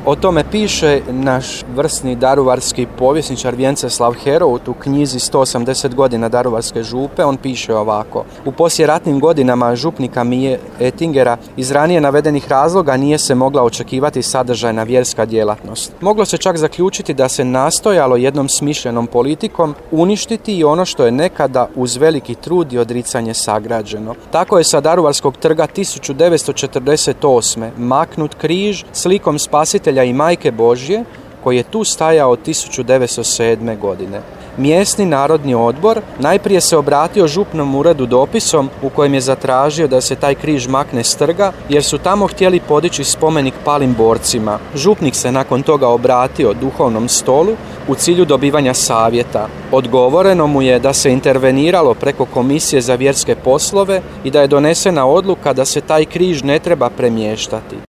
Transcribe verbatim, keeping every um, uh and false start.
O tome piše naš vrsni daruvarski povjesničar Vjenceslav Hero u tu knjizi sto osamdeset godina Daruvarske župe. On piše ovako: u poslijeratnim godinama župnika Mije Ettingera iz ranije navedenih razloga nije se mogla očekivati sadržajna vjerska djelatnost. Moglo se čak zaključiti da se nastojalo jednom smišljenom politikom uništiti i ono što je nekada uz veliki trud i odricanje sagrađeno. Tako je sa Daruvarskog trga tisuću devetsto četrdeset osme maknut križ slikom Spasitelja i Majke Božje koji je tu stajao od tisuću devetsto sedme. godine. Mjesni narodni odbor najprije se obratio župnom uredu dopisom u kojem je zatražio da se taj križ makne s trga jer su tamo htjeli podići spomenik palim borcima. Župnik se nakon toga obratio duhovnom stolu u cilju dobivanja savjeta. Odgovoreno mu je da se interveniralo preko Komisije za vjerske poslove i da je donesena odluka da se taj križ ne treba premještati.